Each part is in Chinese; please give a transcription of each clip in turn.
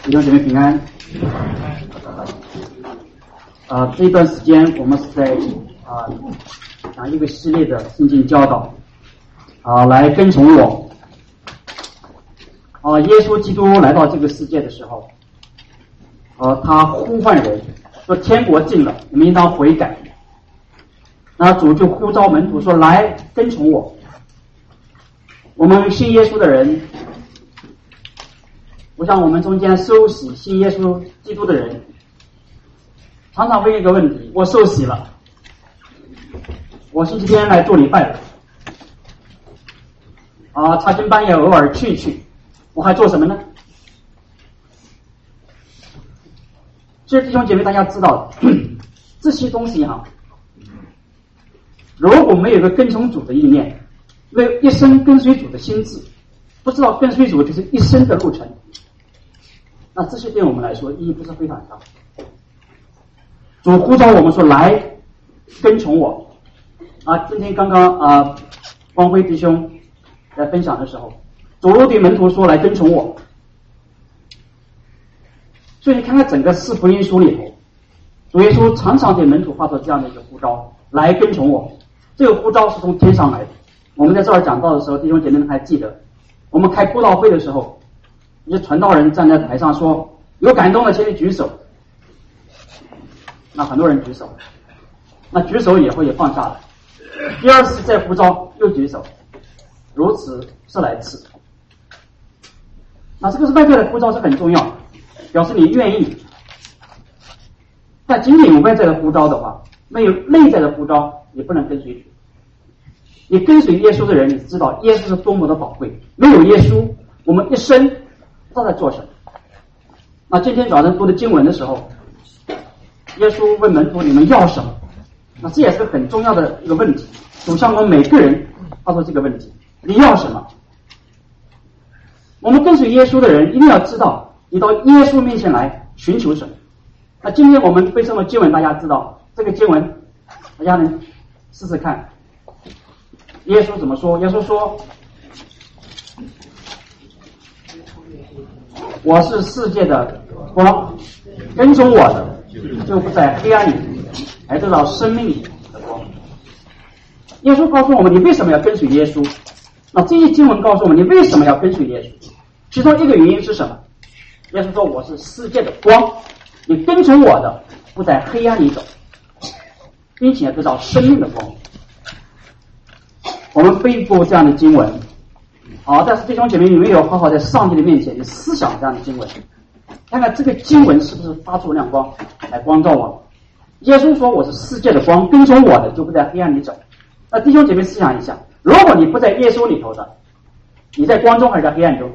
弟兄姐妹平安。这一段时间我们是在讲一个系列的圣经教导来跟从我。耶稣基督来到这个世界的时候，他呼唤人说天国近了，你们应当悔改。那主就呼召门徒说来跟从我。我们信耶稣的人，我想我们中间受洗信耶稣基督的人常常问一个问题：我受洗了，我星期天来做礼拜的查经班也偶尔去一去，我还做什么呢？所以弟兄姐妹大家知道这些东西如果没有一个跟从主的意念，没有一生跟随主的心智，不知道跟随主就是一生的路程，那这些对我们来说意义不是非常大。主呼召我们说来跟从我今天刚刚光辉弟兄在分享的时候，主对门徒说来跟从我。所以你看看整个四福音书里头，主耶稣常常对门徒发出这样的一个呼召，来跟从我。这个呼召是从天上来的。我们在这儿讲道的时候，弟兄姐妹们还记得，我们开布道会的时候，一些传道人站在台上说有感动的请你举手，那很多人举手，那举手以后也放下了，第二次再呼召又举手，如此10来次。那这个是外在的呼召是很重要的，表示你愿意。但仅仅有外在的呼召的话，没有内在的呼召，你不能跟随主。你跟随耶稣的人，你知道耶稣是多么的宝贵，没有耶稣我们一生不知道在做什么。那今天早上读的经文的时候，耶稣问门徒你们要什么，那这也是很重要的一个问题，主向我们每个人发出这个问题，你要什么？我们跟随耶稣的人一定要知道你到耶稣面前来寻求什么。那今天我们背诵的经文大家知道，这个经文大家能试试看耶稣怎么说。耶稣说我是世界的光，跟从我的就不在黑暗里，来得到生命里的光。耶稣告诉我们你为什么要跟随耶稣，那这些经文告诉我们你为什么要跟随耶稣。其中一个原因是什么？耶稣说我是世界的光，你跟从我的不在黑暗里走，并且得到生命的光。我们背过这样的经文但是弟兄姐妹，你没有好好在上帝的面前你思想这样的经文，看看这个经文是不是发出亮光来光照我们。耶稣说我是世界的光，跟从我的就不在黑暗里走。那弟兄姐妹思想一下，如果你不在耶稣里头的，你在光中还是在黑暗中？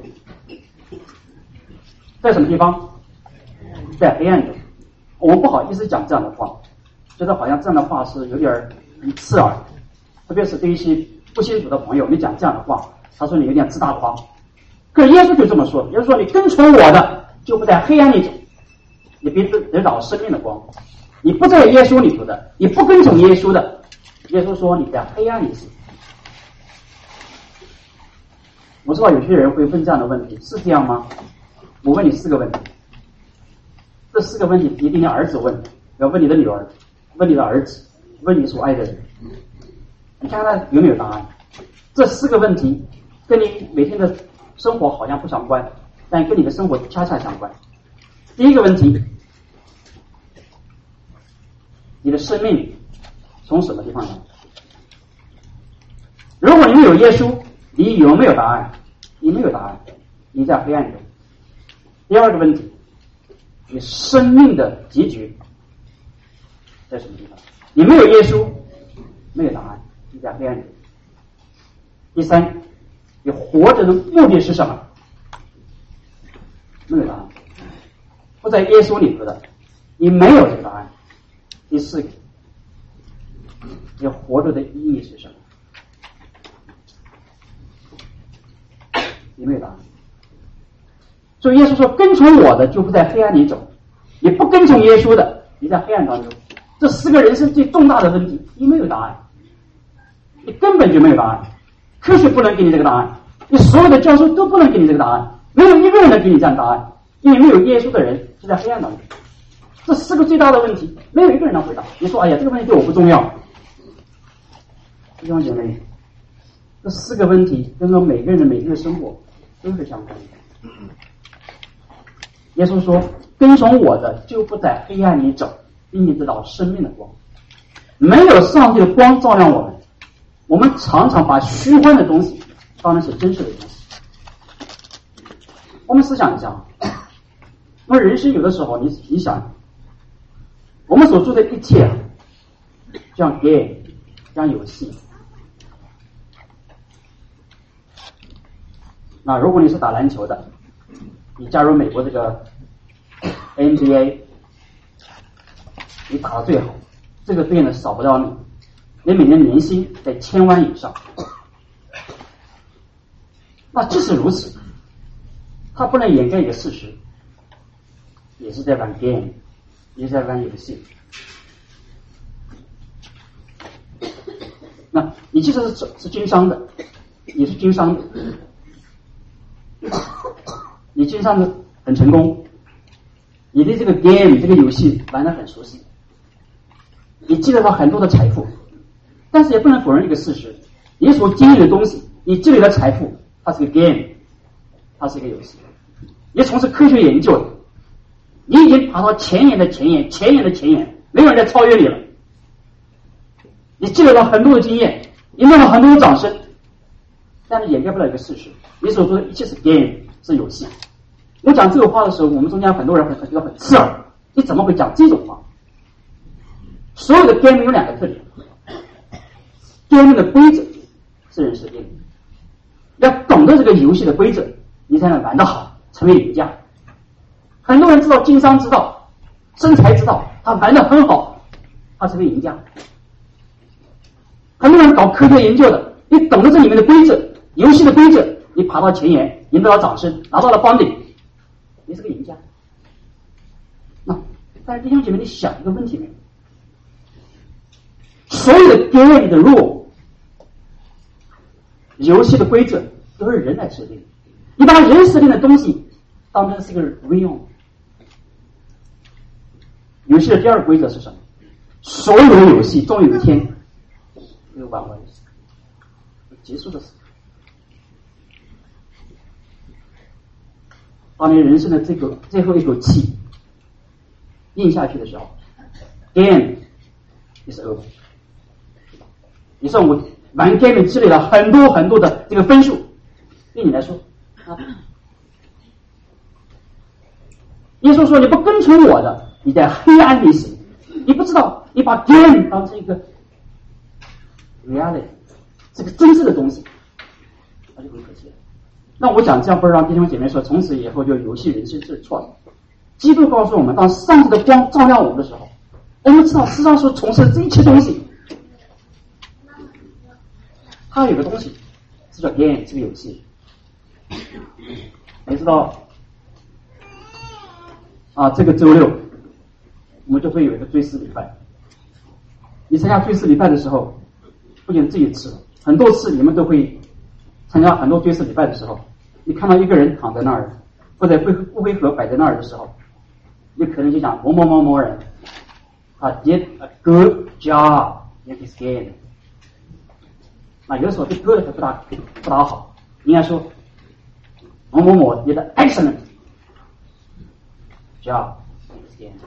在什么地方？在黑暗中。我们不好意思讲这样的话，觉得好像这样的话是有点刺耳，特别是对一些不信主的朋友，你讲这样的话，他说你有点自大狂。可是耶稣就这么说，耶稣说你跟从我的就不在黑暗里走，你必得到生命的光。你不在耶稣里头的，你不跟从耶稣的，耶稣说你在黑暗里走。我知道有些人会问这样的问题，是这样吗？我问你4个问题，这4个问题一定要儿子问，要问你的女儿，问你的儿子，问你所爱的人，你看看他有没有答案。这4个问题跟你每天的生活好像不相关，但跟你的生活恰恰相关。第一个问题，你的生命从什么地方来？如果你没有耶稣，你有没有答案？你没有答案，你在黑暗中。第二个问题，你生命的结局在什么地方？你没有耶稣，没有答案，你在黑暗中。第3，你活着的目的是什么？没有答案，不在耶稣里头的，你没有这个答案。第4个，你活着的意义是什么？你没有答案。所以耶稣说跟从我的就不在黑暗里走，你不跟从耶稣的，你在黑暗当中。这4个人生最重大的问题，你没有答案，你根本就没有答案。科学不能给你这个答案，你所有的教授都不能给你这个答案，没有一个人能给你这样答案。 因为没有耶稣的人就在黑暗当中。这4个最大的问题，没有一个人能回答。你说，哎呀，这个问题对我不重要。弟兄姐妹，这4个问题跟我每个人的每日生活都是相关的。耶稣说，跟从我的就不在黑暗里走，并且得到生命的光。没有上帝的光照亮我们，我们常常把虚幻的东西当成是真实的东西。我们思想一下，我们人生有的时候，你想，我们所做的一切，像 game， 像游戏。那如果你是打篮球的，你加入美国这个 NBA， 你打得最好，这个队呢少不了你，你每年年薪在1000万以上。那即使如此，它不能掩盖一个事实，也是在玩 game， 也是在玩游戏。那你即使是经商的，你是经商的，你经商的很成功，你对这个 game 这个游戏玩得很熟悉，你积累了很多的财富，但是也不能否认一个事实，你所经历的东西，你积累的财富，它是个 game， 它是一个游戏。你从事科学研究的，你已经爬到前沿的前沿，前沿的前沿，没有人再超越你了。你积累了很多的经验，你弄了很多的掌声，但是掩盖不了一个事实，你所做的一切是 game， 是游戏。我讲这个话的时候，我们中间很多人觉得很刺耳，你怎么会讲这种话？所有的 game 有2个特点 ，game 的规则是人设定的，要懂得这个游戏的规则，你才能玩得好，成为赢家。很多人知道经商之道，生财之道，他玩得很好，他成为赢家。很多人搞科学研究的，你懂得这里面的规则，游戏的规则，你爬到前沿，赢得了掌声，拿到了funding，你是个赢家。那但是弟兄姐妹，你想一个问题没有？所有的 game 的 rule， 游戏的规则都是人来设定，你把人设定的东西当成是个 real。游戏的第2个规则是什么？所有的游戏终有一天会玩完，结束的时候。当你人生的最后一口气咽下去的时候 ，game is over。你说我玩 game 积累了很多很多的这个分数，对你来说，耶稣说：“你不跟从我的，你在黑暗里行。你不知道，你把 game 当成一个 reality， 这个真实的东西，那就很可惜了。那我讲这样不是让弟兄姐妹说从此以后就游戏人生是错的。基督告诉我们，当上帝的光照亮我们的时候，我们知道世上所从事的这一切东西，它有个东西是叫 game， 这个游戏。你知道啊，这个周六我们就会有一个追思礼拜。你参加追思礼拜的时候，不仅自己吃，很多次你们都会参加很多追思礼拜的时候，你看到一个人躺在那儿，或者骨灰盒摆在那儿的时候，你可能就讲某某某某人did a good job in this game。那有的时候这 good 不大好，应该说某某某 did an excellent job in this game。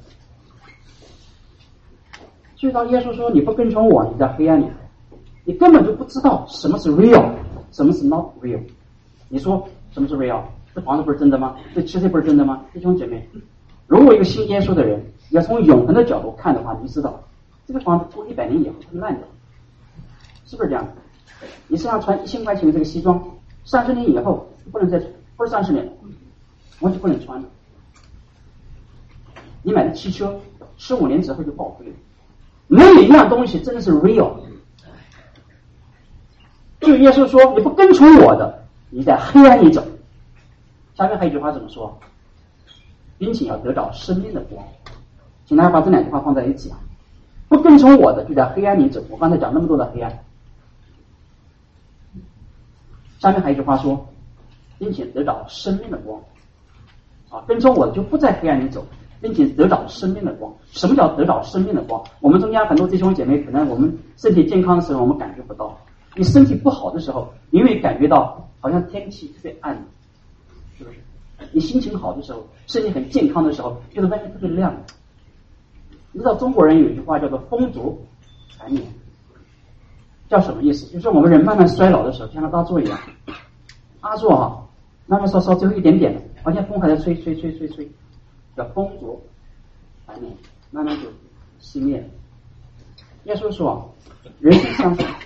所以当耶稣说你不跟从我，你在黑暗里，你根本就不知道什么是 real， 什么是 not real。你说什么是 real？ 这房子不是真的吗？这吃的不是真的吗？弟兄姐妹，如果一个信耶稣的人要从永恒的角度看的话，你知道这个房子过100年以后会烂掉，是不是这样？你身上穿1000块钱的这个西装，30年以后不能再，不是30年，完全不能穿了。你买的汽车15年之后就报废了。没有一样东西真的是 real。 就耶稣说你不跟从我的，你在黑暗里走。下面还有一句话怎么说？并且要得到生命的光。请大家把这2句话放在一起啊！不跟从我的就在黑暗里走。我刚才讲那么多的黑暗，下面还有一句话说，并且得到生命的光。 跟从我的就不在黑暗里走，并且得到生命的光。什么叫得到生命的光？我们中间很多弟兄姐妹，可能我们身体健康的时候我们感觉不到，你身体不好的时候，你会感觉到好像天气特别暗，是不是？你心情好的时候，身体很健康的时候，觉得外面特别亮。你知道中国人有一句话叫做风烛残年，叫什么意思？就是我们人慢慢衰老的时候，就像阿座一样，阿座慢慢烧最后一点点了，好像风还在吹，叫风烛残年，慢慢就熄灭了。耶稣说，人是相信，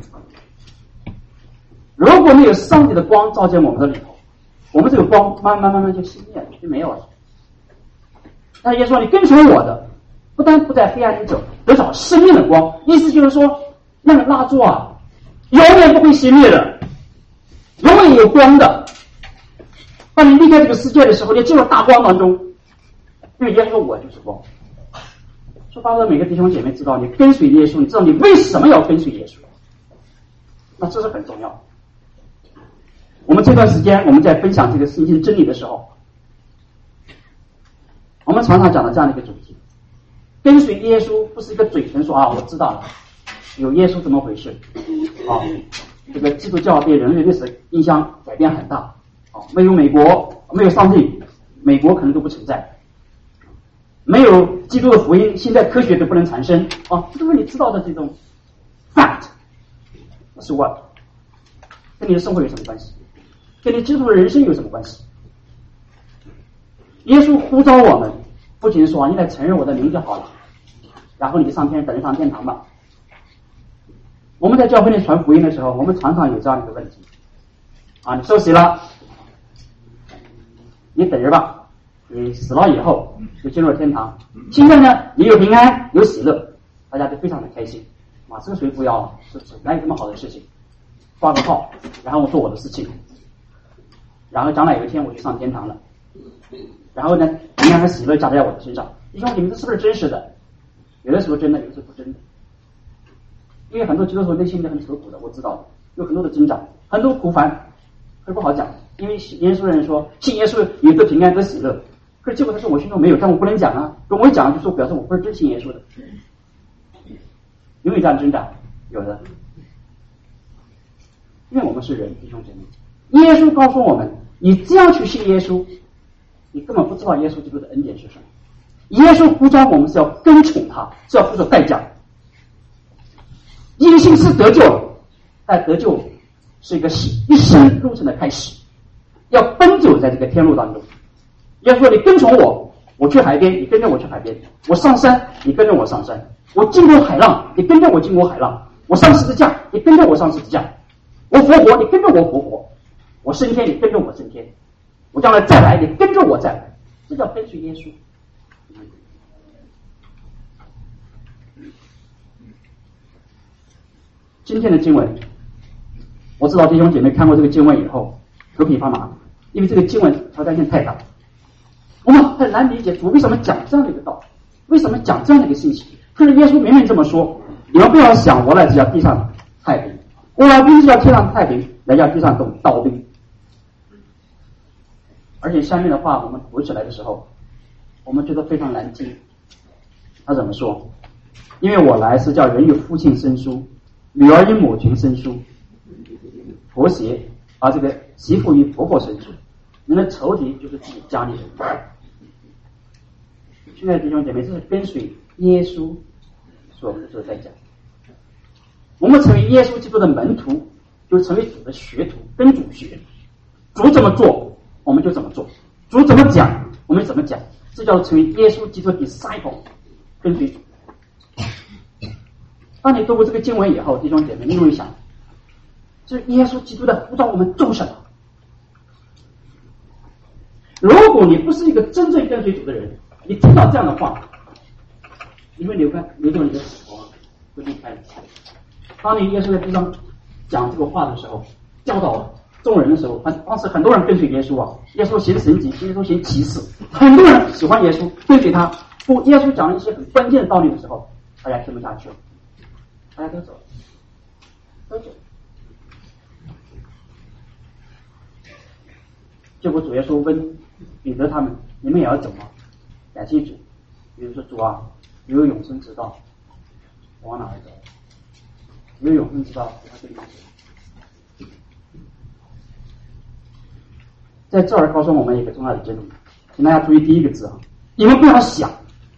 如果没有上帝的光照进我们的里头，我们这个光慢慢就熄灭了，就没有了。但耶稣说，你跟从我的，不但不在黑暗里走，得到生命的光。意思就是说，那个蜡烛永远不会熄灭的，永远有光的。当你离开这个世界的时候，你进入大光当中，因为耶稣说我就是光。说巴不每个弟兄姐妹知道，你跟随耶稣，你知道你为什么要跟随耶稣，那这是很重要。我们这段时间我们在分享这个圣经真理的时候，我们常常讲的这样的一个主题，跟随耶稣不是一个嘴唇说我知道了，有耶稣怎么回事这个基督教对人类历史影响改变很大没有美国，没有上帝，美国可能都不存在，没有基督的福音，现在科学都不能产生这都是你知道的这种 fact。 是 what 跟你的生活有什么关系？跟你基督的人生有什么关系？耶稣呼召我们，不仅说你来承认我的名就好了，然后你就等着上天堂吧。我们在教会里传福音的时候，我们常常有这样一个问题你受洗了，你等着吧，你死了以后就进入了天堂。现在呢，你有平安有喜乐，大家都非常的开心这个谁不要是不是？哪有这么好的事情？挂个号，然后我做我的事情，然后将来有一天我就上天堂了，然后呢平安和喜乐加在我的身上。你说你们这是不是真实的？有的时候真的，有的时候不真的。因为很多基督徒内心都很愁苦的，我知道有很多的挣扎，很多苦烦，很不好讲。因为耶稣人说信耶稣有个平安和喜乐，可是结果他说我心中没有，但我不能讲跟我讲就说表示我不是真信耶稣的。有没有这样挣扎？有的。因为我们是人，弟兄姐妹，耶稣告诉我们，你这样去信耶稣，你根本不知道耶稣基督的恩典是什么。耶稣呼召我们是要跟从他，是要付出代价。因信是得救，但得救是一个一生路程的开始，要奔走在这个天路当中。耶稣说，你跟从我，我去海边，你跟着我去海边；我上山，你跟着我上山；我经过海浪，你跟着我经过海浪；我上十字架，你跟着我上十字架；我复活，你跟着我复活；我升天，你跟着我升天；我将来再来，你跟着我再来。这叫跟随耶稣。今天的经文，我知道弟兄姐妹看过这个经文以后头皮发麻，因为这个经文挑战性太大，我们很难理解主为什么讲这样的一个道理，为什么讲这样的一个信息。可是耶稣明明这么说，你们不要想我来是要地上太平，我来不是要天上太平，来要地上动刀兵。而且下面的话我们读起来的时候，我们觉得非常难听。他怎么说？因为我来是叫人与父亲生疏，女儿与母亲生疏，婆媳这个媳妇与婆婆生疏，人的仇敌就是自己家里人。亲爱的弟兄姐妹，这是跟随耶稣所付出的代价。我们成为耶稣基督的门徒，就成为主的学徒，跟主学。主怎么做，我们就怎么做；主怎么讲，我们怎么讲。这叫成为耶稣基督的 disciple， 跟随主。当你读过这个经文以后，弟兄姐妹，你会想，这耶稣基督的呼召我们做什么？如果你不是一个真正跟随主的人，你听到这样的话，你会流动你的死活，会离开你。当你耶稣在地上讲这个话的时候，教导众人的时候，当时很多人跟随耶稣耶稣行神迹，耶稣行奇事，很多人喜欢耶稣，跟随他。耶稣讲了一些很关键的道理的时候，大家听不下去了，大家都走，都走。结果主耶稣问彼得他们，你们也要走吗？感谢主。比如说主啊，有永生之道，往哪儿走？有永生之道，我跟你走。在这儿告诉我们一个重要的真理，请大家注意第一个字啊，你们不要想，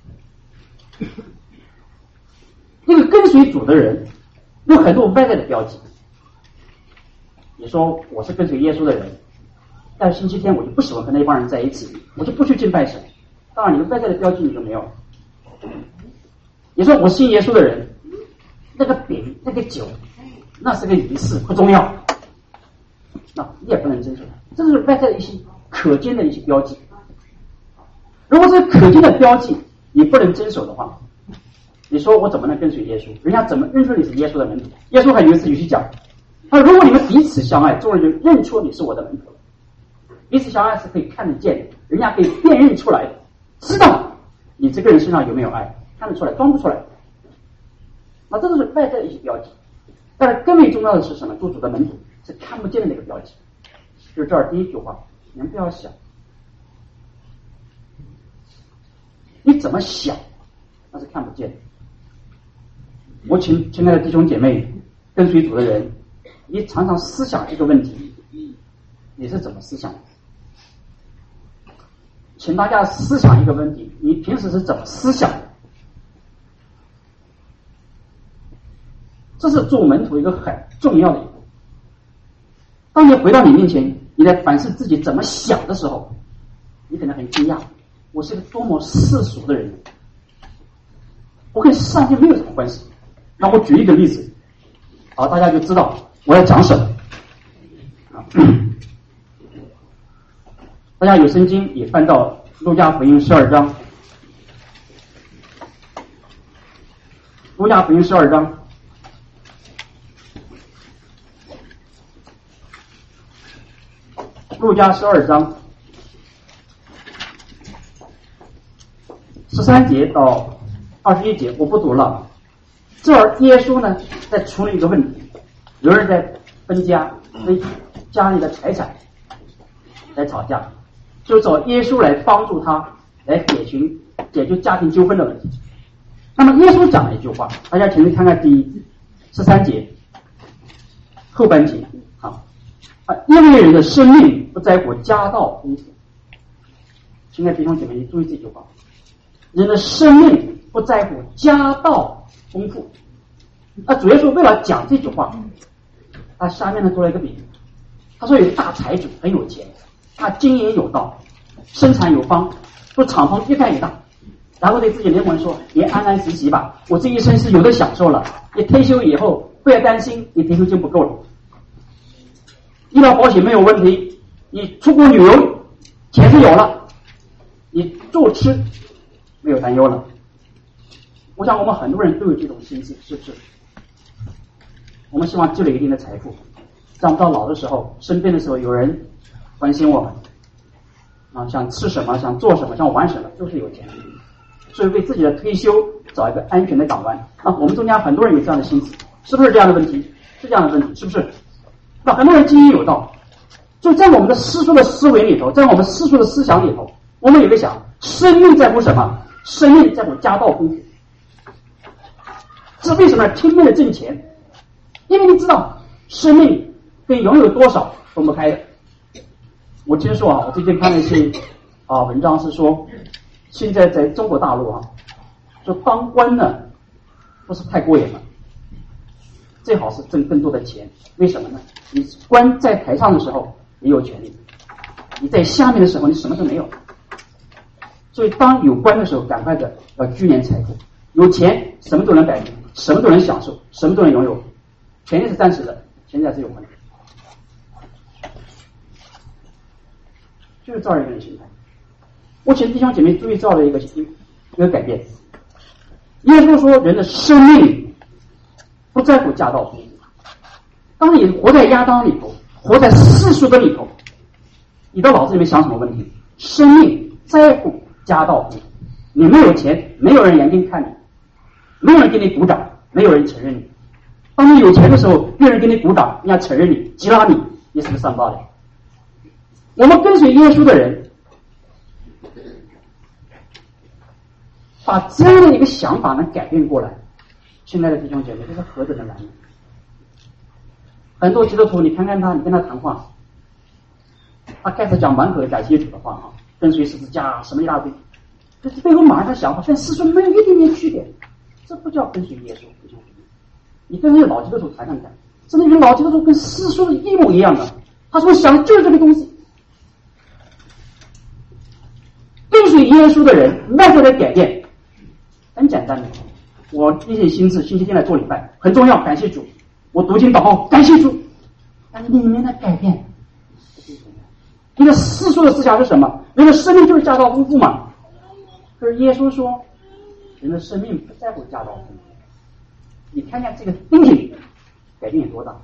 一个跟随主的人有很多外在的标记。你说我是跟随耶稣的人，但是星期天我就不喜欢跟那帮人在一起，我就不去敬拜神。当然，你的外在的标记你就没有了。你说我信耶稣的人，那个饼那个酒，那是个仪式，不重要，那你也不能遵守。这是外在的一些可见的一些标记。如果这个可见的标记你不能遵守的话，你说我怎么能跟随耶稣？人家怎么认出你是耶稣的门徒？耶稣还有一次有去讲，他说如果你们彼此相爱，众人就认出你是我的门徒了。彼此相爱是可以看得见的，人家可以辨认出来的，知道你这个人身上有没有爱，看得出来，装不出来。那这都是外在的一些标记。但是更为重要的是什么？做主的门徒是看不见的那个标记。就是这儿第一句话，你们不要想，你怎么想那是看不见的。我亲爱的弟兄姐妹，跟随主的人，你常常思想这个问题，你是怎么思想的？请大家思想一个问题，你平时是怎么思想的？这是做门徒一个很重要的一步。当你回到你面前，你在反思自己怎么想的时候，你可能很惊讶，我是个多么世俗的人，我跟上帝没有什么关系。那我举一个例子，好，大家就知道我要讲什么。大家有圣经也翻到路加福音12章，路加福音12章。路加12章13节到21节，我不读了。这儿耶稣呢在处理一个问题，有人在分家，为家里的财产来吵架，就找耶稣来帮助他来解决家庭纠纷的问题。那么耶稣讲了一句话，大家请看看第13节后半节因为人的生命不在乎家道丰富。亲爱的弟兄姐妹，你注意这句话，人的生命不在乎家道丰富。主耶稣为了讲这句话，他下面呢做了一个比喻。他说有大财主很有钱，他经营有道，生产有方，说厂房越盖越大，然后对自己灵魂说，你安安息息吧，我这一生是有的享受了，你退休以后不要担心你退休金不够了，医疗保险没有问题，你出国旅游钱是有了，你住吃没有担忧了。我想我们很多人都有这种心思，是不是？我们希望积累一定的财富，让到老的时候，生病的时候有人关心我们想吃什么，想做什么，想玩什么，都是有钱。所以为自己的退休找一个安全的港湾。我们中间很多人有这样的心思，是不是这样的问题？是这样的问题，是不是？那很多人经营有道，就在我们的世俗的思维里头，在我们世俗的思想里头，我们有个想，生命在乎什么？生命在乎家道丰富。这为什么拼命的挣钱？因为你知道，生命跟拥有多少分不开的。我听说我最近看了一些文章是说，现在在中国大陆说当官呢不是太过瘾了，最好是挣更多的钱。为什么呢？你官在台上的时候你有权利，你在下面的时候你什么都没有。所以当有官的时候，赶快的要聚敛财富。有钱什么都能摆平，什么都能享受，什么都能拥有。权利是暂时的，现在是永恒的。就是这样一个人心态。我请弟兄姐妹注意这样的一个改变。耶稣说人的生命不在乎家道丰富。当你活在亚当里头，活在世俗的里头，你的脑子里面想什么问题？生命在乎家道丰富。你没有钱，没有人眼睛看你，没有人给你鼓掌，没有人承认你。当你有钱的时候，有人给你鼓掌，人家承认你，吉拉你，你是个上道的。我们跟随耶稣的人， 把这样的一个想法能改变过来，亲爱的弟兄姐妹，这是何等的难！很多基督徒，你看看他，你跟他谈话，他开始讲满口的感谢主的话啊，跟随十字架什么一大堆，这背后马上他想法跟世俗没有一点点区别，这不叫跟随耶稣，弟兄姐妹。你跟那个老基督徒谈谈看，真的有老基督徒跟世俗的一模一样的，他说想的就是这个东西。跟随耶稣的人内在的改变很简单的，我一心心智星期天来做礼拜很重要，感谢主，我读经祷告感谢主，但是里面的改变，一个世俗的思想是什么？人的生命就是家道丰富嘛。可是耶稣说人的生命不在乎家道丰富，你看看这个丁点改变有多大。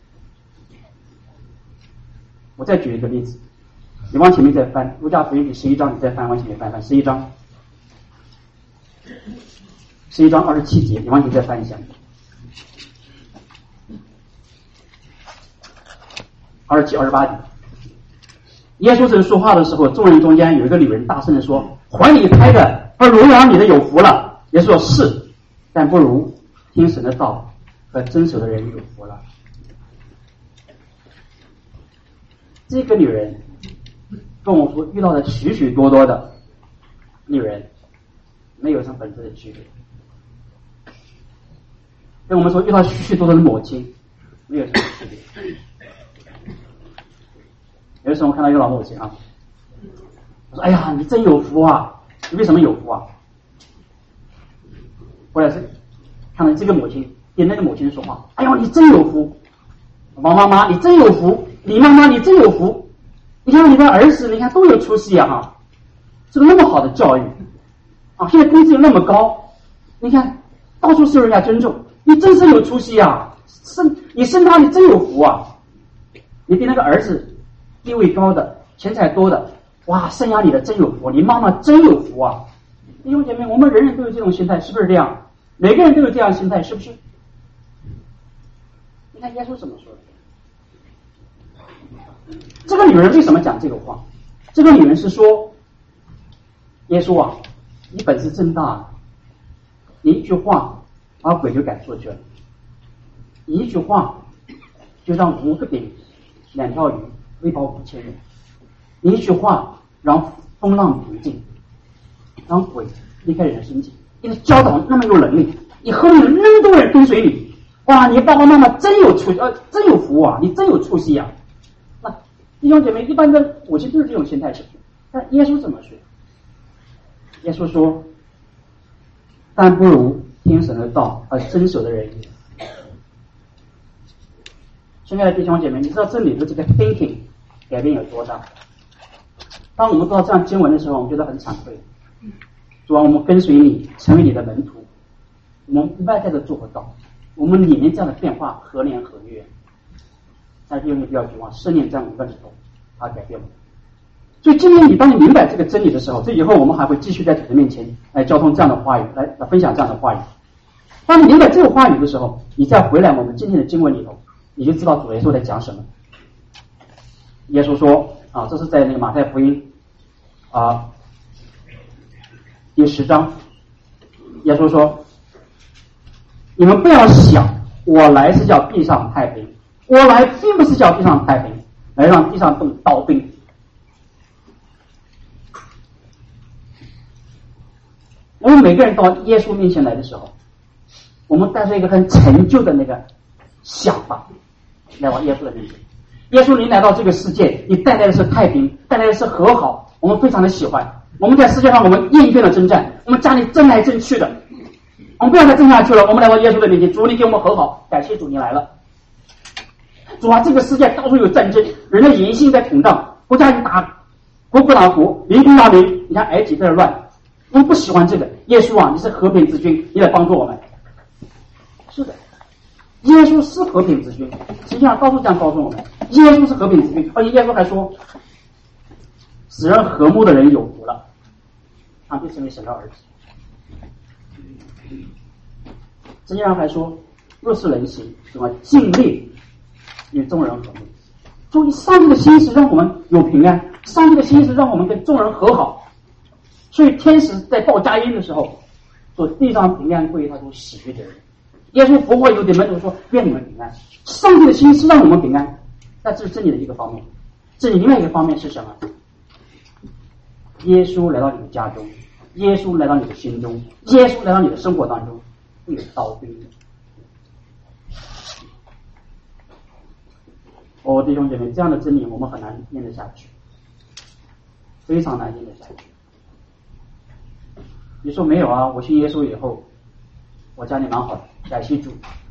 我再举一个例子，你往前面再翻路加福音第11章，你再翻往前面翻11章27节，你往前再翻一下27、28节。耶稣正说话的时候，众人中间有一个女人大声地说：怀里胎的和乳养你的有福了。耶稣说是，但不如听神的道和遵守的人有福了。这个女人跟我说遇到的许许多多的女人没有什么本质的区别，跟我们说遇到许许多多的母亲没有什么区别。有时候我看到一个老母亲啊，我说：哎呀，你真有福啊！你为什么有福啊？后来是看到这个母亲跟那个母亲说话：哎呦，你真有福！王妈妈，你真有福！李妈妈，你真有福！你看你的儿子，你看都有出息啊！哈，这个那么好的教育啊，现在工资又那么高，你看到处受人家尊重，你真是有出息啊！你生他，你真有福啊！你比那个儿子地位高的、钱财多的，哇，生养你的真有福！你妈妈真有福啊！弟兄姐妹，我们人人都有这种心态，是不是这样？每个人都有这样的心态，是不是？你看耶稣怎么说的？这个女人为什么讲这个话？这个女人是说，耶稣啊，你本事真大，你一句话把鬼就赶出去了，你一句话就让5个饼2条鱼喂饱5000人，你一句话让风浪平静，让鬼离开人的身体，你的教导那么有能力，你后面有那么多人跟随你，哇，你爸爸妈妈真有真有福啊，你真有出息啊！那弟兄姐妹，一般的母亲都是这种心态，是不是？但耶稣怎么说？耶稣说：但不如听神的道而遵守的人也。亲爱的弟兄姐妹，你知道这里的这个 thinking 改变有多大？当我们读到这样经文的时候，我们觉得很惭愧。主啊，我们跟随你，成为你的门徒，我们外在的做不到，我们里面这样的变化何年何月？但是你不要绝望，圣灵在我们的里头，它改变我们。所以今天当你明白这个真理的时候，这以后我们还会继续在主的面前来交通这样的话语，来分享这样的话语。当你明白这个话语的时候，你再回来我们今天的经文里头，你就知道主耶稣在讲什么。耶稣说啊，这是在那个马太福音第10章，耶稣说：你们不要想我来是叫地上太平，我来并不是叫地上太平，来让地上动刀兵。我们每个人到耶稣面前来的时候，我们带着一个很陈旧的那个想法来往耶稣的面前。耶稣，你来到这个世界，你带来的是太平，带来的是和好，我们非常的喜欢。我们在世界上，我们厌倦了征战，我们家里争来争去的，我们不要再争下去了。我们来到耶稣的面前，主，你给我们和好，感谢主，你来了。主啊，这个世界到处有战争，人的野心在膨胀，国家一打国不打国，民不打民，你看埃及在这乱。我们不喜欢这个。耶稣啊，你是和平之君，你来帮助我们。是的，耶稣是和平之君，实际上到处这样告诉我们，耶稣是和平之君。而且耶稣还说，使人和睦的人有福了，他必成为神的儿子。实际上还说，若是人行，什么尽力与众人和睦。所以上帝的心是让我们有平安，上帝的心是让我们跟众人和好。 所以天使在报佳音的时候说地上平安归于他所喜悦的人。耶稣复活以后对门徒说愿你们平安。上帝的心是让我们平安，但这是真理的一个方面。这另外一个方面是什么？耶稣来到你的家中，耶稣来到你的心中，耶稣来到你的生活当中，会有刀兵。弟兄姐妹，这样的真理我们很难念得下去，非常难念得下去。你说没有啊？我信耶稣以后，我家里蛮好的，感谢主。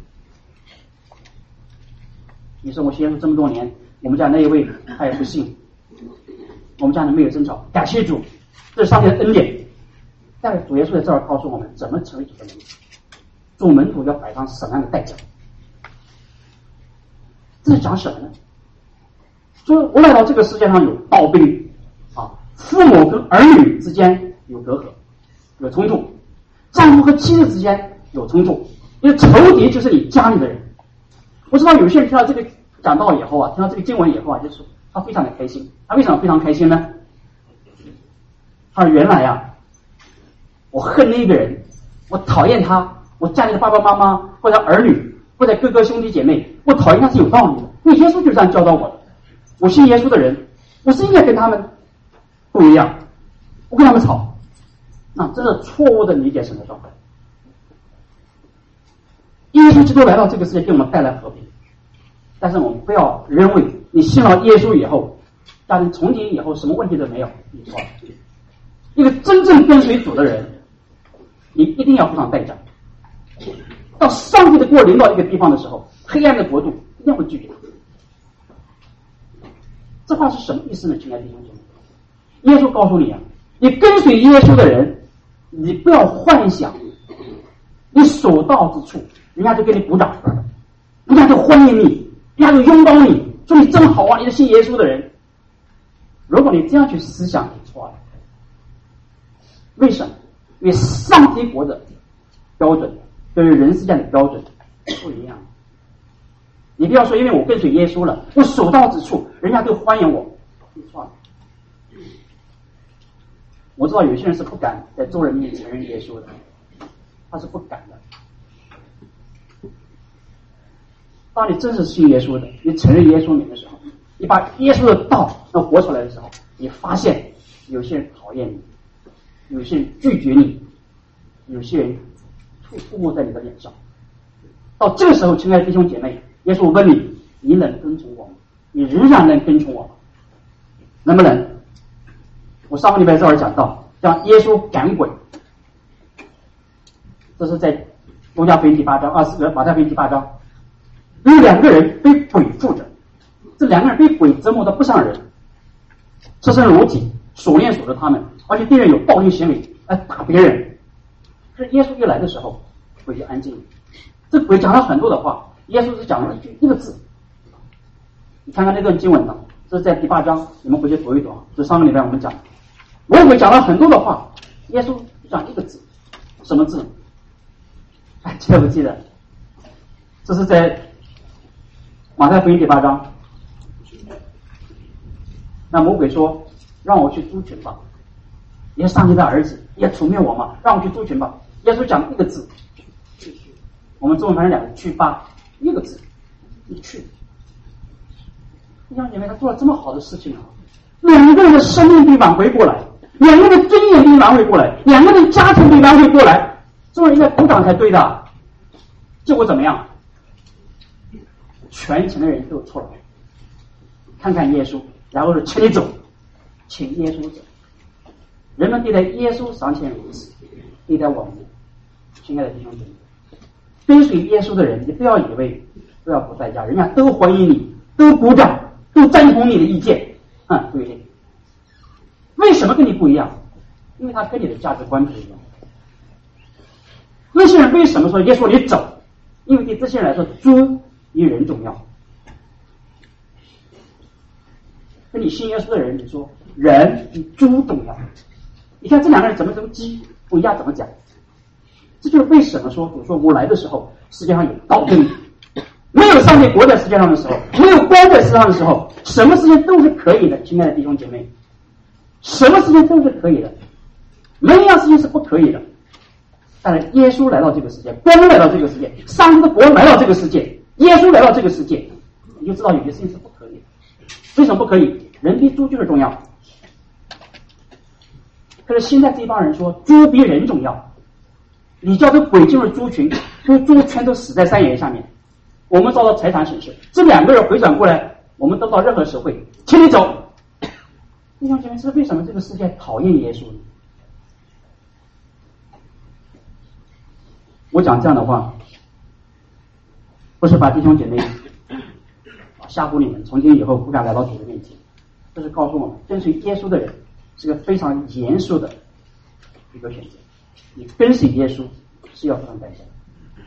你说我信耶稣这么多年，我们家那一位他也不信，我们家人没有争吵，感谢主，这是上帝的恩典。但是主耶稣在这儿告诉我们，怎么成为主的门徒，做门徒要摆上什么样的代价？这是讲什么呢？说我来到这个世界上有刀兵啊，父母跟儿女之间有隔阂，有冲突，丈夫和妻子之间有冲突，因为仇敌就是你家里的人。我知道有些人听到这个讲道以后啊，听到这个经文以后啊，就是他非常的开心。他为什么非常开心呢？他说原来啊，我恨那个人，我讨厌他，我家里的爸爸妈妈或者儿女或者哥哥兄弟姐妹，我讨厌他是有道理的，因为耶稣就是这样教导我的。我信耶稣的人，我是应该跟他们不一样，我跟他们吵。那这是错误的理解神的状态。耶稣基督来到这个世界给我们带来和平，但是我们不要认为你信了耶稣以后，家庭从今以后什么问题都没有，你错了。一个真正跟随主的人，你一定要付上代价。到上帝的国临到一个地方的时候，黑暗的国度一定会拒绝他。这话是什么意思呢？亲爱的弟兄姐妹，耶稣告诉你啊，你跟随耶稣的人，你不要幻想你所到之处人家就给你鼓掌，人家就欢迎你，人家就拥抱你，说你真好啊，你是信耶稣的人。如果你这样去思想，你错了。为什么？因为上帝国的标准跟人世间的标准不一样。你不要说因为我跟随耶稣了，我所到之处人家都欢迎我，你错了。我知道有些人是不敢在众人面前承认耶稣的，他是不敢的。当你真是信耶稣的，你承认耶稣名的时候，你把耶稣的道要活出来的时候，你发现有些人讨厌你，有些人拒绝你，有些人吐沫在你的脸上。到这个时候，亲爱的弟兄姐妹，耶稣问你，你能跟从我吗？你仍然能跟从我吗？能不能？我上个礼拜这儿讲到，让耶稣赶鬼，这是在路加福音第8章，马太福音第8章，有两个人被鬼附着，这两个人被鬼折磨得不像人，赤身裸体，锁链锁着他们，而且敌人有暴力行为来打别人。是耶稣一来的时候，鬼就安静了。这鬼讲了很多的话，耶稣只讲了一个字。你看看这段经文呢，这是在第8章，你们回去读一读啊。这上个礼拜我们讲，魔鬼讲了很多的话，耶稣讲一个字，什么字？哎，记不记得？这是在马太福音第8章。那魔鬼说：“让我去猪群吧，你是上帝的儿子，你要除灭我嘛？让我去猪群吧。”耶稣讲一个字，我们中文翻译两个去吧，一个字，你去。弟兄姐妹，他做了这么好的事情啊，两个人的生命被挽回过来，两个人的尊严被挽回过来，两个人的家庭被挽回过来，众人应该鼓掌才对的。结果怎么样？全城的人都错了，看看耶稣，然后是请你走，请耶稣走。人们对待耶稣尚且如此，对待我们，亲爱的弟兄姐妹，跟随耶稣的人，你不要以为不要付代价，人家都欢迎你，都鼓掌，都赞同你的意见，不一定。为什么跟你不一样？因为他跟你的价值观不一样。那些人为什么说耶稣你走？因为对这些人来说，猪比人重要。跟你信耶稣的人，你说人比猪重要。你看这两个人怎么鸡不一样，怎么讲？这就是为什么说主说我来的时候，世界上有刀兵。没有上帝国在世界上的时候，没有光在世上的时候，什么事情都是可以的，亲爱的弟兄姐妹，什么事情都是可以的。 事情是不可以的。但是耶稣来到这个世界，光来到这个世界，上帝的国来到这个世界，耶稣来到这个世界，你就知道有些事情是不可以的。为什么不可以？人比猪就是重要。可是现在这帮人说猪比人重要，你叫这鬼进入猪群，这猪全都死在山岩下面，我们遭到财产损失。这两个人回转过来，我们得不到任何实惠，请你走。弟兄姐妹，是为什么这个世界讨厌耶稣呢？我讲这样的话，不是把弟兄姐妹吓唬你们，从今以后不敢来到主的面前。这是告诉我们，跟随耶稣的人是个非常严肃的一个选择。你跟随耶稣是要付上代价的。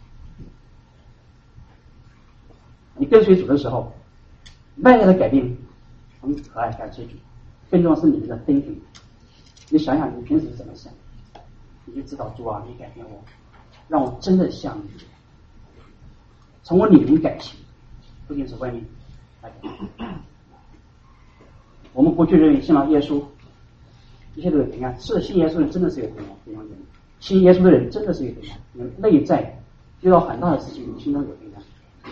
你跟随主的时候，外在的改变很可爱，感谢主。更重要是你们的 thinking。你想想你平时是怎么想，你就知道主啊，你改变我，让我真的像你，从我里面改起，不仅是外面来改变。我们过去认为信了耶稣，一切都有平安。是信耶稣的人真的是有平安，非常简单。信耶稣的人真的是有平安，你内在遇到很大的事情，你心中有平安。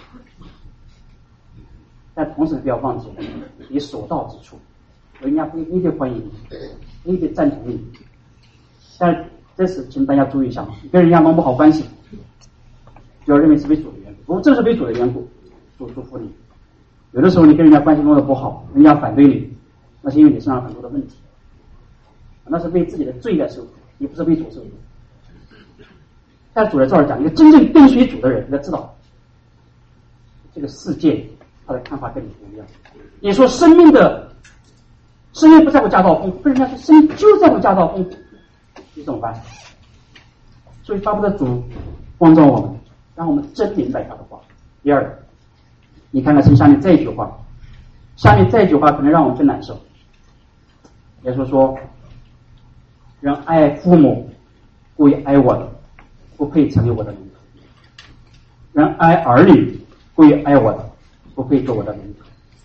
但同时不要忘记，你所到之处，人家不一定欢迎你，一定赞同你。但是这时请大家注意一下，跟人家弄不好关系，就要认为是为主的缘故。如果正是为主的缘故，主祝福你。有的时候你跟人家关系弄得不好，人家反对你，那是因为你身上很多的问题，那是为自己的罪在受苦，你不是为主受苦。但主在这儿讲，一个真正跟随主的人，你要知道，这个世界他的看法跟你不一样。你说生命不在乎家道丰富，跟人家说生命就在乎家道丰富，你怎么办？所以巴不得主光照我们，让我们真明白他的话。第二，你看看下面这一句话，可能让我们更难受。耶稣说，人爱父母故意爱我的，不配成为我的门徒；人爱儿女故意爱我的，不配做我的门徒。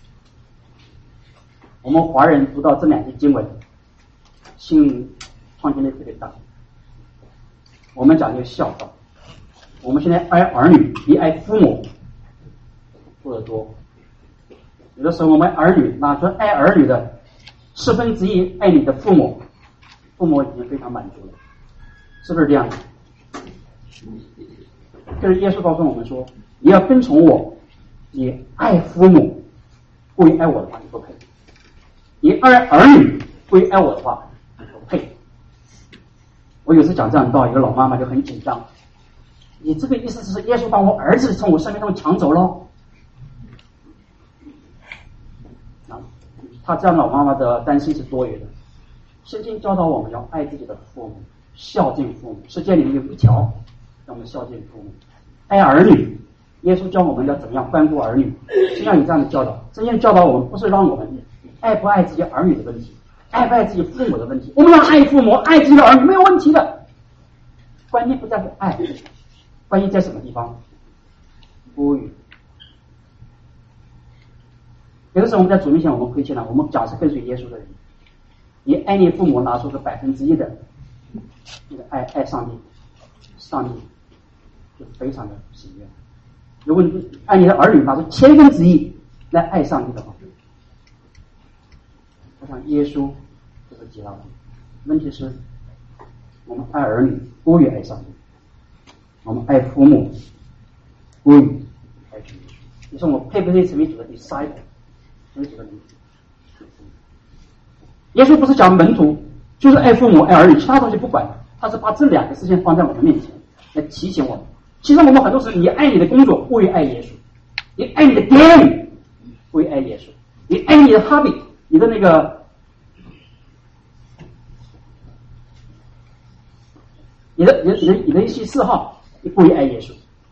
我们华人读到这两句经文，心创新力特别大。我们讲究孝道，我们现在爱儿女比爱父母做得多。有的时候我们儿女拿出爱儿女的1/4爱你的父母，父母已经非常满足了，是不是这样的？可是耶稣告诉我们说，你要跟从我，你爱父母故意爱我的话，你不配；你爱儿女故意爱我的话，你不配。我有次讲这样道，一个老妈妈就很紧张，你这个意思是耶稣把我儿子从我生命中抢走了？他这样老妈妈的担心是多余的。圣经教导我们要爱自己的父母，孝敬父母。世界里面有一条让我们孝敬父母。爱儿女，耶稣教我们要怎么样关顾儿女，实际上有这样的教导。圣经教导我们不是让我们爱不爱自己儿女的问题，爱不爱自己父母的问题。我们要爱父母，爱自己的儿女没有问题的。关键不在乎爱，关键在什么地方？呼吁。有的时候我们在主面前我们亏欠了，我们讲是跟随耶稣的人，你爱你父母拿出个1%的那个爱上帝，上帝就非常的喜悦。如果你爱你的儿女拿出1,000,000,000来爱上帝的话，我想耶稣就是极大的。问题是我们爱儿女多于爱上帝，我们爱父母多于爱主。你说我配不配成为主的 disciple， 成为主的门徒？耶稣不是讲门徒就是爱父母爱儿女，其他东西不管，他是把这两个事情放在我们面前来提醒我们。其实我们很多时候，你爱你的工作不于爱耶稣，你爱你的 game 不于爱耶稣，你爱你的 hobby， 你的那个你的一些嗜好，你不于爱耶稣。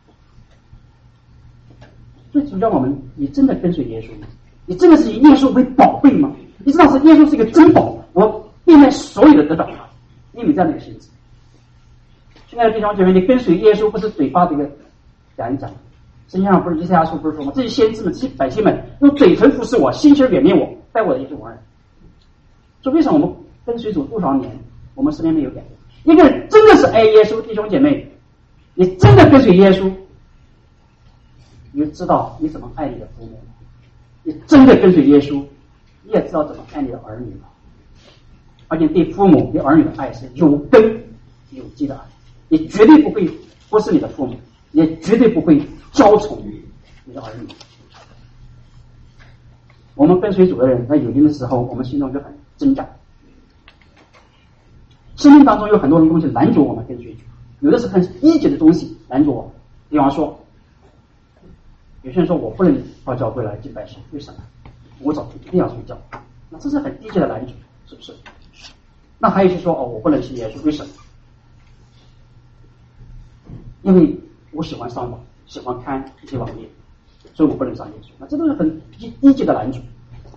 所以主叫我们，你真的跟随耶稣吗？你真的是以耶稣为宝贝吗？你知道是耶稣是一个珍宝，我变卖所有的得到他，你有这样的一个心智。亲爱的弟兄姐妹，你跟随耶稣不是嘴巴这个讲一讲，圣经上不是以赛亚书不是说吗？这些先知们、这些百姓们用嘴唇服侍我，心心远念我，拜我的一句亡人。所以为什么我们跟随主多少年，我们身边没有改变？ 一个人真的是爱耶稣，弟兄姐妹，你真的跟随耶稣，你就知道你怎么爱你的父母；你真的跟随耶稣，你也知道怎么爱你的儿女了。而且对父母、对儿女的爱是有根有基的爱，你绝对不会忽视你的父母，也绝对不会娇宠你的儿女。我们跟随主的人，在有灵的时候，我们心中就很挣扎。生命当中有很多的东西拦阻我们跟随主，有的是很低级的东西拦阻我们。比方说，有些人说我不能到教会来敬拜神，为什么？我早晨一定要睡觉，那这是很低级的拦阻，是不是？那还有些说我不能信耶稣，为什么？因为我喜欢上网，喜欢看一些网页，所以我不能上耶稣。那这都是很低级的拦阻。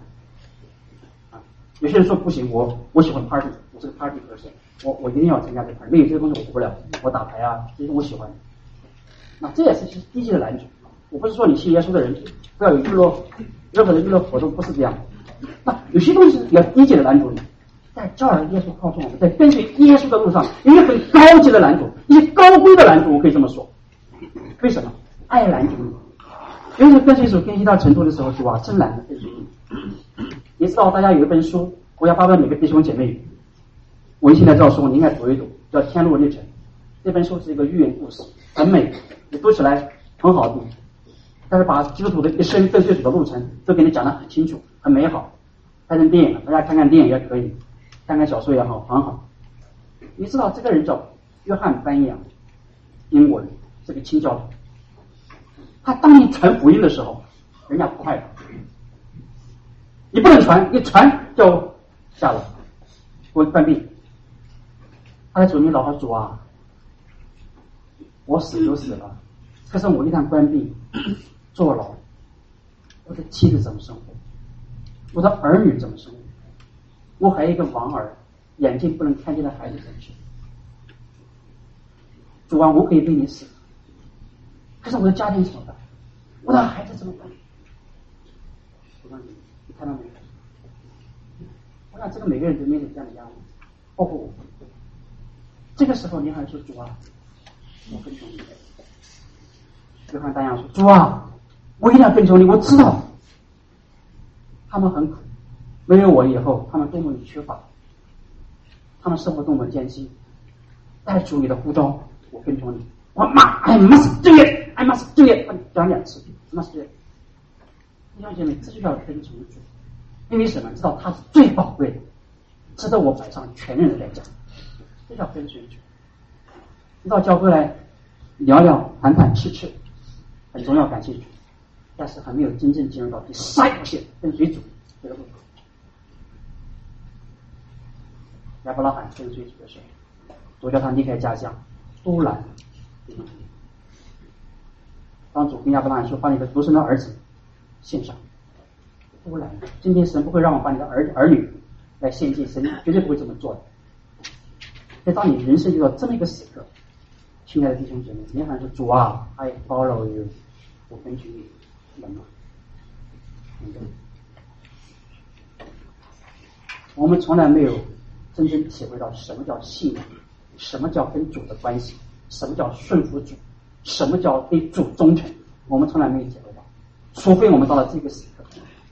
有些人说不行，我喜欢 party， 我是个 party person， 我一定要参加这个 party， 没有这些东西我活不了，我打牌啊，这些我喜欢。那这也是低级的拦阻。我不是说你信耶稣的人不要有任何的娱乐活动，不是这样。那有些东西比较低级的拦阻你，在教养耶稣告诉我们，在跟随耶稣的路上，有一个很高级的拦阻，一些高贵的拦阻，我可以这么说。为什么？爱拦阻你。尤其跟随主跟随到程度的时候，主啊，真难的跟随你。你知道大家有一本书，我要巴不得每个弟兄姐妹，我现在这书你应该读一读，叫《天路历程》。这本书是一个寓言故事，很美，你读起来很好读，但是把基督徒的一生跟随主的路程都给你讲得很清楚，很美好。拍成电影了，大家看看电影也可以，看看小说也好，很好。你知道这个人叫约翰班扬，英国人，这个清教徒。他当年传福音的时候，人家不快他。你不能传，一传就下了，我犯病。他在主面祷告，主啊，我死就死了，可是我一旦官闭坐牢，我的妻子怎么生活？我的儿女怎么生活？我还有一个亡儿，眼睛不能看见的孩子怎么生活？主啊，我可以为你死，可是我的家庭怎么办？我的孩子怎么办？我问你，你看到没有？我想这个每个人都面对这样的压力，包括我。这个时候你还说主啊，我跟从你。约翰大样说，主啊，我一定要跟从你，我知道他们很苦，没有我以后他们多么的缺乏，他们生活多么艰辛，带出你的呼召，我跟从你，我妈 I must do it， I must do it， 讲2次 I must do it。 弟兄姐妹，这就叫跟从主，因为什么？知道他是最宝贵的，值得我摆上全人的代价，这叫跟随主。你到教会来聊聊谈谈吃吃很重要，感谢主，但是还没有真正进入到第3条线，跟随主这个路口。亚伯拉罕跟随主的时候，主叫他离开家乡，都拦。当主跟亚伯拉罕说，把你的独生的儿子献上，都拦。今天神不会让我把你的儿女来献祭，神绝对不会这么做的。所以当你人生遇到这么一个时刻，亲爱的弟兄姐妹，你喊说主啊 I follow you， 我跟随你，能吗？我们从来没有真正体会到什么叫信仰，什么叫跟主的关系，什么叫顺服主，什么叫对主忠诚，我们从来没有体会到，除非我们到了这个时刻。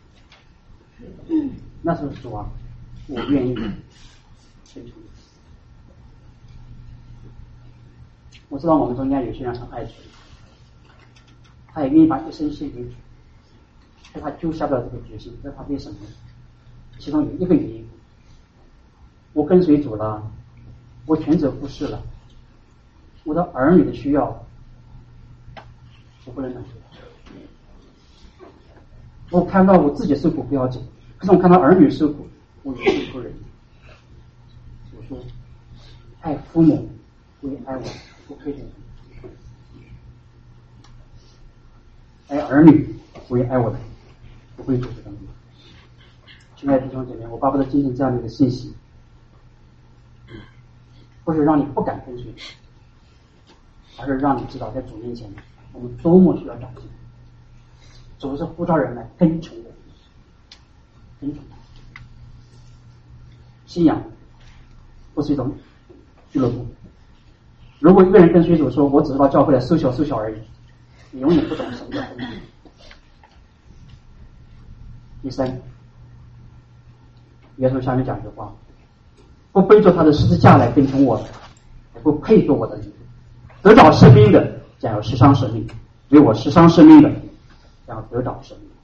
那时候主啊，我愿意跟从你。我知道我们中间有些人很爱主，他也愿意把一生献给主，但他就下不了这个决心。那他为什么？其中有一个原因，我跟随主了，我全责忽视了我的儿女的需要，我不能满足。我看到我自己受苦不要紧，可是我看到儿女受苦，我于心不忍。我说，爱父母不如爱我，不配的。爱儿女不如爱我的，不会做这个。亲爱的弟兄姐妹，我巴不得今天这样的一个信息，不是让你不敢跟随，而是让你知道在主面前我们多么需要长进。主是呼召人来跟从的，跟从他。信仰不是一种俱乐部。如果一个人跟随主说我只是到教会来收小而已，你永远不懂什么叫分别。第三，耶稣下面讲一句话，不背着他的十字架来跟从我的，不配做我的灵。得着生命的将要失伤生命，为我失伤生命的将要得着生命。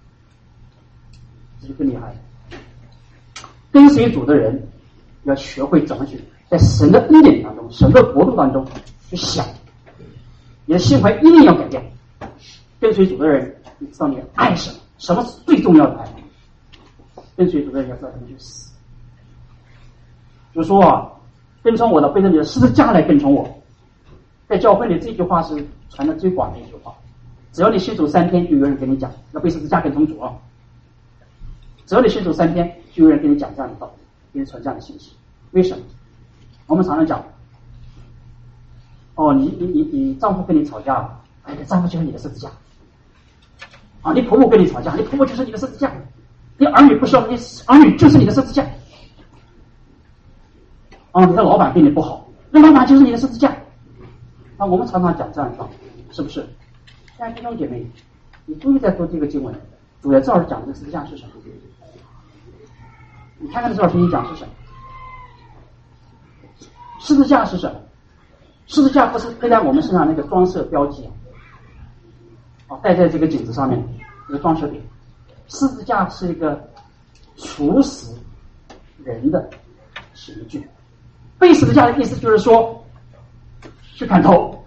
这就更厉害了。跟随主的人要学会怎么去在神的恩典当中，神的国度当中去想，你的心怀一定要改变。跟随主的人，你知道你爱什么，什么是最重要的爱。跟随主的人要知道怎么去死。就说啊，跟从我的背着你的十字架来跟从我。在教会里这句话是传的最广的一句话，只要你信主3天，就有人跟你讲要背十字架跟从主啊。只要你信主3天，就有人跟你讲这样的道理，给你传这样的信息。为什么？我们常常讲，哦，你丈夫跟你吵架了，哎，你丈夫就是你的十字架啊！你婆婆跟你吵架，你婆婆就是你的十字架；你儿女不孝，你儿女就是你的十字架。啊，你的老板对你不好，那老板就是你的十字架。啊，我们常常讲这样的道理，是不是？但是弟兄姐妹，你注意在读这个经文，主要这儿讲的十字架是什么？你看看这段圣经讲是什么？十字架是什么？十字架不是佩戴我们身上那个装饰标记啊，戴在这个颈子上面一个装饰品。十字架是一个处死人的刑具。背十字架的意思就是说，去砍头，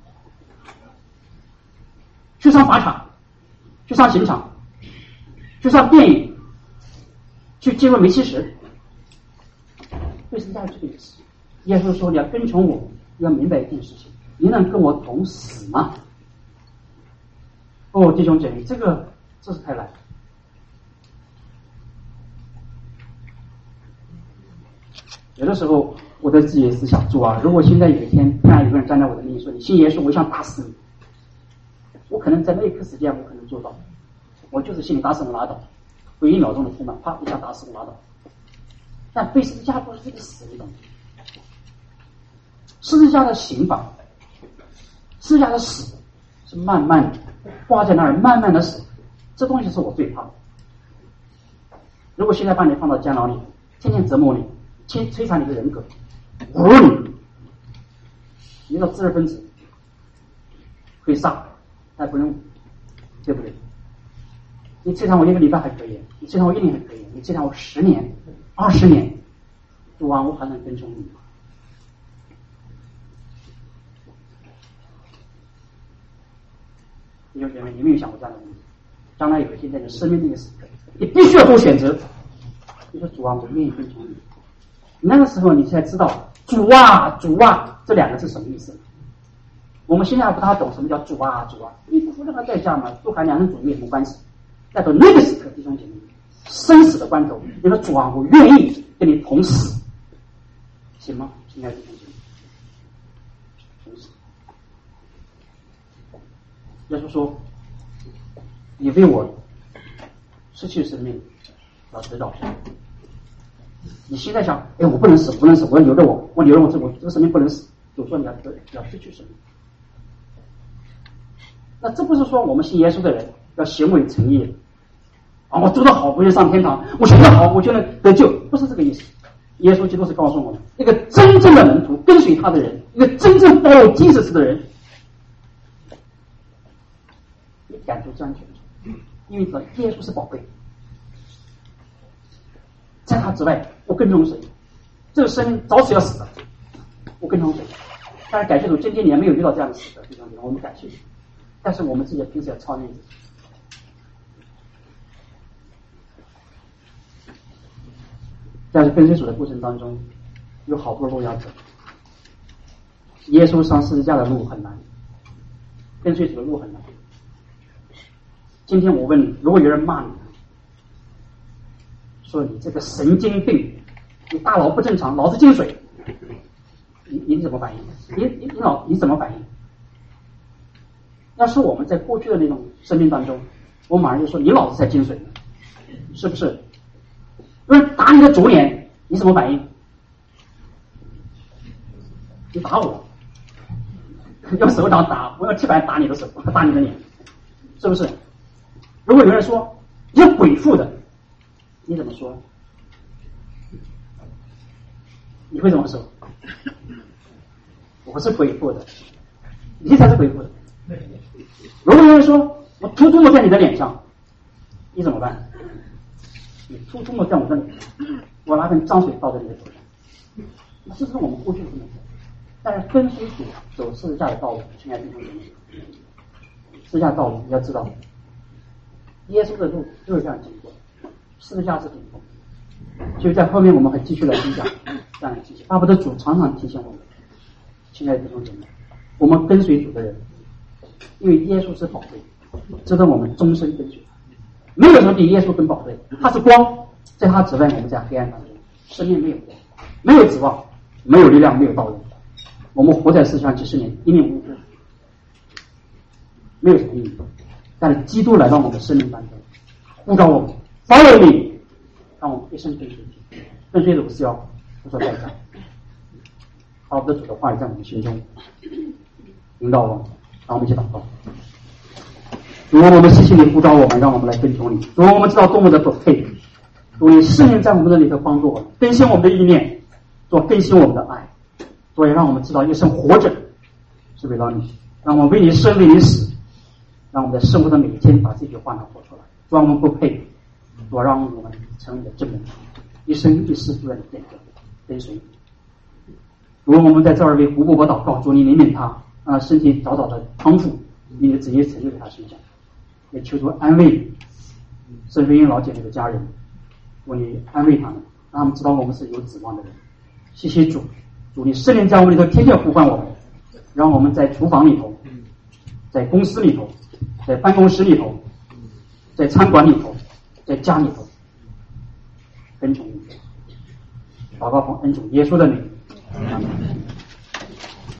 去上法场，去上刑场，去上电影，去进入煤气石。背十字架是这个意思。耶稣说你要跟从我，要明白一件事情，你能跟我同死吗？哦，弟兄姐妹，这是太难了。有的时候我对自己也是想，主啊，如果现在有一天突然有个人站在我的面前说你信耶稣，我想打死你，我可能在那一刻时间我可能做到，我就是心里打死我拉倒，不1秒钟的出门，啪一下打死我拉倒。但背十字架不是这个死的东西。十字架的刑罚，十字架的死是慢慢的挂在那儿，慢慢的死，这东西是我最怕的。如果现在把你放到监牢里，天天折磨你，摧残你的人格，侮辱你，你的知识分子可以杀，但不能，对不对？你摧残我1个礼拜还可以，你摧残我1年还可以，你摧残我10年、20年，主啊，我还能跟从你吗？弟兄姐妹，你没有想过这样的问题？将来有一天在你生命这个时刻，你必须要做选择。你说主啊，我愿意跟从你。那个时候你才知道主啊主啊这2个字什么意思。我们现在还不大懂什么叫主啊主啊，你不付任何代价嘛，不含2人主义有什么关系？但到那个时刻，弟兄姐妹，生死的关头，你说主啊，我愿意跟你同死，行吗？亲爱的弟兄姐妹，同死。耶稣说：“你为我失去生命，要得到生命。”你现在想，哎，我不能死，我要留着我留着我这个生命不能死。主说你要失去生命。那这不是说我们信耶稣的人要行为诚意啊，我做得好我就上天堂，我学得好我就能得救，不是这个意思。耶稣基督是告诉我们，一个真正的门徒，跟随他的人，一个真正包容基督的人，你感受这样全，因为耶稣是宝贝，在他之外我跟从谁？这个生命早死要死的，我跟从谁？但是感谢主，今天你还没有遇到这样的死的地方，我们感谢主。但是我们自己平时要操练自己。在跟随主的过程当中，有好多路要走。耶稣上十字架的路很难，跟随主的路很难。今天我问你，如果有人骂你，说你这个神经病，你大脑不正常，脑子进水，你怎么反应？你怎么反应？要是我们在过去的那种生命当中，我马上就说你脑子在进水呢，是不是？有人打你的左脸，你怎么反应？ 你打我，用手掌打，我用铁板打你的手，打你的脸，是不是？如果有人说你是鬼附的，你怎么说？你会怎么说？我是鬼附的，你才是鬼附的。如果有人说我涂抹在你的脸上，你怎么办？你涂抹在我的脸上，我拿盆脏水倒在你的头上。这是我们过去的东西。但是跟随主走十字架的道路，亲爱的弟兄姐妹，十字架道路你要知道，耶稣的路就是这样经过，十字架是顶峰。所以在后面我们还继续来分享这样的提醒。巴不得主常常提醒我们，亲爱的弟兄姐妹，我们跟随主的人，因为耶稣是宝贝，值得我们终身跟随。没有什么比耶稣更宝贝，他是光，在他之外我们在黑暗当中，生命没有光，没有指望，没有力量，没有道路。我们活在世上几十年，一命呜呼，没有什么意义。但是基督来到我们的生命当中，呼召我们，保有你，让我们一生跟随主。跟随主是要付出代价。好的主的话语在我们心中引导我们，让我们一起祷告。主，我们谢谢你呼召我们，让我们来跟从你。主，我们知道多么的不配。主，你圣灵在我们的里头帮助我们，更新我们的意念，做更新我们的爱。所以让我们知道一生活着是为了你，让我们为你生为你死，让我们在生活的每一天把这句话呢活出来。主，我们不配，主，让我们成为你的证人，一生一世都在你面前跟随你。主，我们在这儿为胡伯伯祷告，主你怜悯他，让他身体早早的康复，你的旨意成就在他身上，也求主安慰圣福音老姐妹的家人，主你安慰他们，让他们知道我们是有指望的人。谢谢主，主你圣灵在我们里头天天呼唤我们，让我们在厨房里头，在公司里头，在办公室里头，在餐馆里头，在家里头跟从你。祷告奉恩主耶稣的名。